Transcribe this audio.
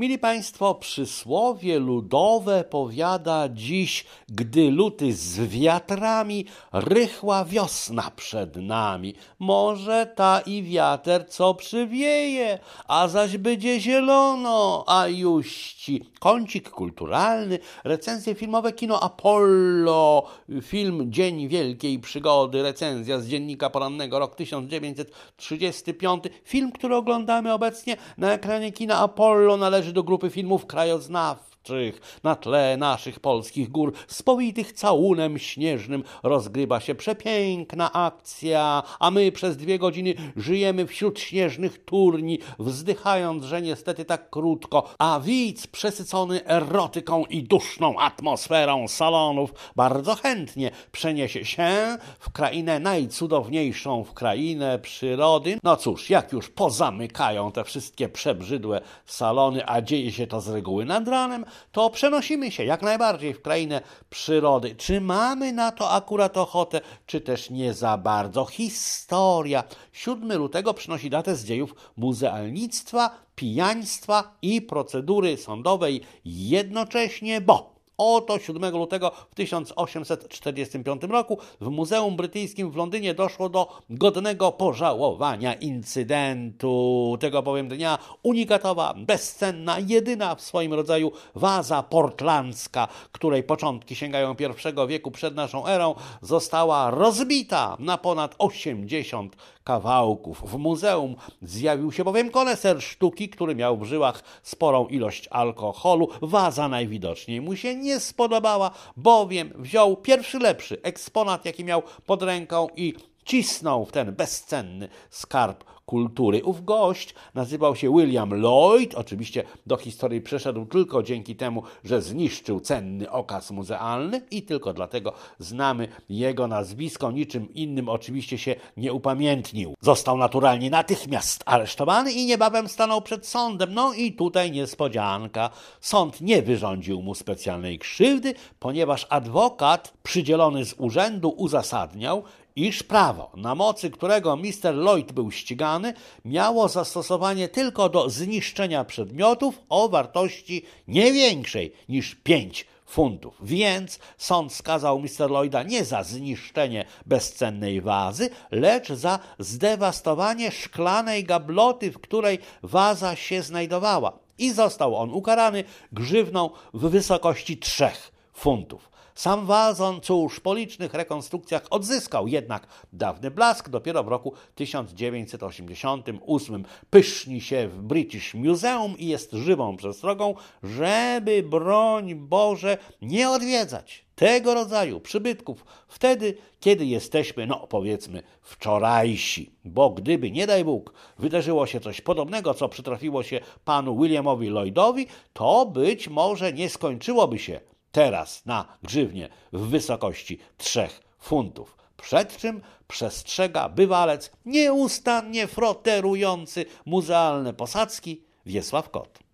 Mili Państwo, przysłowie ludowe powiada dziś: gdy luty z wiatrami, rychła wiosna przed nami. Może ta i wiater co przywieje, a zaś będzie zielono, a juści. Kącik kulturalny, recenzje filmowe Kino Apollo, film Dzień Wielkiej Przygody, recenzja z Dziennika Porannego, rok 1935. Film, który oglądamy obecnie na ekranie Kina Apollo, należy do grupy filmów krajoznawczych. Na tle naszych polskich gór, spowitych całunem śnieżnym, rozgrywa się przepiękna akcja, a my przez 2 godziny żyjemy wśród śnieżnych turni, wzdychając, że niestety tak krótko, a widz przesycony erotyką i duszną atmosferą salonów bardzo chętnie przeniesie się w krainę najcudowniejszą, w krainę przyrody. No cóż, jak już pozamykają te wszystkie przebrzydłe salony, a dzieje się to z reguły nad ranem, to przenosimy się jak najbardziej w krainę przyrody. Czy mamy na to akurat ochotę, czy też nie za bardzo? Historia. 7 lutego przynosi datę z dziejów muzealnictwa, pijaństwa i procedury sądowej jednocześnie, bo oto 7 lutego w 1845 roku w Muzeum Brytyjskim w Londynie doszło do godnego pożałowania incydentu. Tego bowiem dnia unikatowa, bezcenna, jedyna w swoim rodzaju waza portlandzka, której początki sięgają I wieku przed naszą erą, została rozbita na ponad 80 kawałków. W muzeum zjawił się bowiem koneser sztuki, który miał w żyłach sporą ilość alkoholu. Waza najwidoczniej mu się nie spodobała, bowiem wziął pierwszy lepszy eksponat, jaki miał pod ręką i cisnął w ten bezcenny skarb kultury. Ów gość nazywał się William Lloyd. Oczywiście do historii przeszedł tylko dzięki temu, że zniszczył cenny okaz muzealny i tylko dlatego znamy jego nazwisko. Niczym innym oczywiście się nie upamiętnił. Został naturalnie natychmiast aresztowany i niebawem stanął przed sądem. No i tutaj niespodzianka. Sąd nie wyrządził mu specjalnej krzywdy, ponieważ adwokat przydzielony z urzędu uzasadniał, iż prawo, na mocy którego Mr. Lloyd był ścigany, miało zastosowanie tylko do zniszczenia przedmiotów o wartości nie większej niż 5 funtów. Więc sąd skazał Mr. Lloyda nie za zniszczenie bezcennej wazy, lecz za zdewastowanie szklanej gabloty, w której waza się znajdowała. I został on ukarany grzywną w wysokości 3 funtów. Sam wazon, cóż, po licznych rekonstrukcjach odzyskał jednak dawny blask. Dopiero w roku 1988 pyszni się w British Museum i jest żywą przestrogą, żeby, broń Boże, nie odwiedzać tego rodzaju przybytków wtedy, kiedy jesteśmy, no powiedzmy, wczorajsi. Bo gdyby, nie daj Bóg, wydarzyło się coś podobnego, co przytrafiło się panu Williamowi Lloydowi, to być może nie skończyłoby się teraz na grzywnie w wysokości 3 funtów. Przed czym przestrzega bywalec nieustannie froterujący muzealne posadzki Wiesław Kot.